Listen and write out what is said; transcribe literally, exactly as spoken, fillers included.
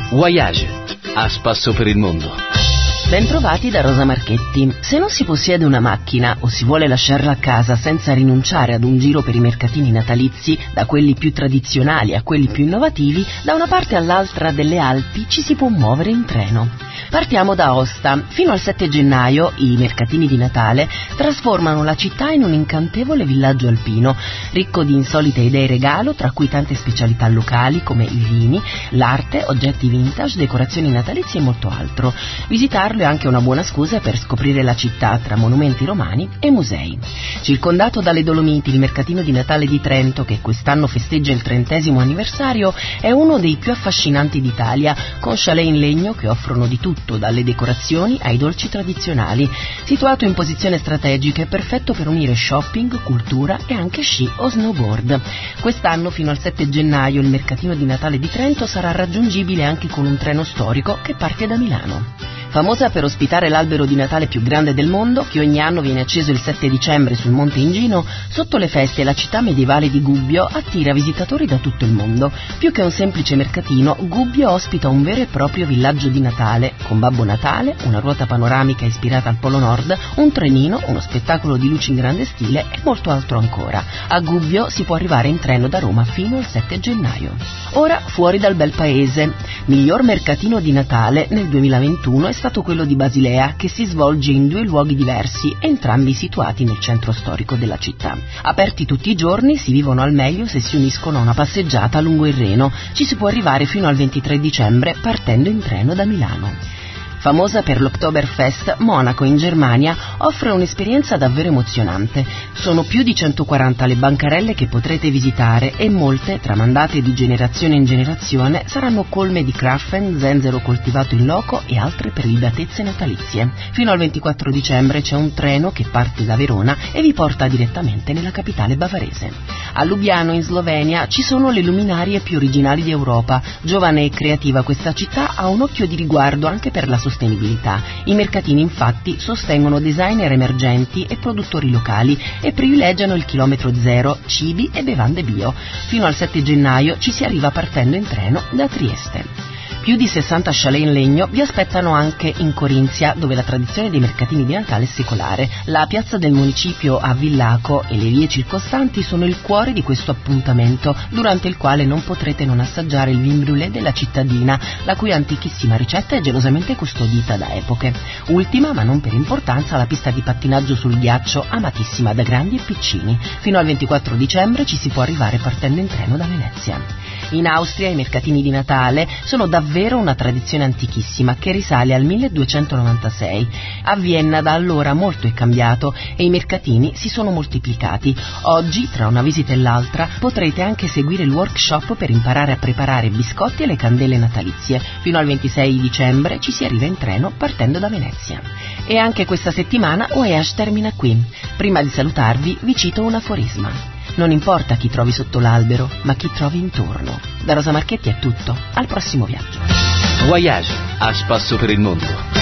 Voyage, a spasso per il mondo. Bentrovati da Rosa Marchetti. Se non si possiede una macchina o si vuole lasciarla a casa senza rinunciare ad un giro per i mercatini natalizi, da quelli più tradizionali a quelli più innovativi, da una parte all'altra delle Alpi ci si può muovere in treno. Partiamo da Aosta. Fino al sette gennaio i mercatini di Natale trasformano la città in un incantevole villaggio alpino, ricco di insolite idee regalo, tra cui tante specialità locali come i vini, l'arte, oggetti vintage, decorazioni natalizie e molto altro. Visitarlo è anche una buona scusa per scoprire la città tra monumenti romani e musei. Circondato dalle Dolomiti, il mercatino di Natale di Trento, che quest'anno festeggia il trentesimo anniversario, è uno dei più affascinanti d'Italia, con chalet in legno che offrono di tutto, dalle decorazioni ai dolci tradizionali. Situato in posizione strategica, è perfetto per unire shopping, cultura e anche sci o snowboard. Quest'anno fino al sette gennaio il mercatino di Natale di Trento sarà raggiungibile anche con un treno storico che parte da Milano. Famosa per ospitare l'albero di Natale più grande del mondo, che ogni anno viene acceso il sette dicembre sul Monte Ingino, sotto le feste la città medievale di Gubbio attira visitatori da tutto il mondo. Più che un semplice mercatino, Gubbio ospita un vero e proprio villaggio di Natale, con Babbo Natale, una ruota panoramica ispirata al Polo Nord, un trenino, uno spettacolo di luci in grande stile e molto altro ancora. A Gubbio si può arrivare in treno da Roma fino al sette gennaio. Ora fuori dal bel paese. Miglior mercatino di Natale nel duemilaventuno è stato quello di Basilea, che si svolge in due luoghi diversi, entrambi situati nel centro storico della città. Aperti tutti i giorni, si vivono al meglio se si uniscono a una passeggiata lungo il Reno. Ci si può arrivare fino al ventitré dicembre partendo in treno da Milano. Famosa per l'Oktoberfest, Monaco in Germania offre un'esperienza davvero emozionante. Sono più di centoquaranta le bancarelle che potrete visitare e molte, tramandate di generazione in generazione, saranno colme di Kraffen, zenzero coltivato in loco e altre prelibatezze natalizie. Fino al ventiquattro dicembre c'è un treno che parte da Verona e vi porta direttamente nella capitale bavarese. A Lubiano in Slovenia ci sono le luminarie più originali d'Europa. Giovane e creativa questa città ha un occhio di riguardo anche per la sostenibilità. I mercatini infatti sostengono designer emergenti e produttori locali e privilegiano il chilometro zero, cibi e bevande bio. Fino al sette gennaio ci si arriva partendo in treno da Trieste. Più di sessanta chalet in legno vi aspettano anche in Corinzia, dove la tradizione dei mercatini di Natale è secolare. La piazza del municipio a Villaco e le vie circostanti sono il cuore di questo appuntamento, durante il quale non potrete non assaggiare il vin brûlé della cittadina, la cui antichissima ricetta è gelosamente custodita da epoche. Ultima, ma non per importanza, la pista di pattinaggio sul ghiaccio, amatissima da grandi e piccini. Fino al ventiquattro dicembre ci si può arrivare partendo in treno da Venezia. In Austria i mercatini di Natale sono davvero una tradizione antichissima che risale al milleduecentonovantasei. A Vienna da allora molto è cambiato e i mercatini si sono moltiplicati. Oggi, tra una visita e l'altra, potrete anche seguire il workshop per imparare a preparare biscotti e le candele natalizie. Fino al ventisei dicembre ci si arriva in treno partendo da Venezia. E anche questa settimana Voyage termina qui. Prima di salutarvi vi cito un aforisma. Non importa chi trovi sotto l'albero, ma chi trovi intorno. Da Rosa Marchetti è tutto. Al prossimo viaggio. Voyage, a spasso per il mondo.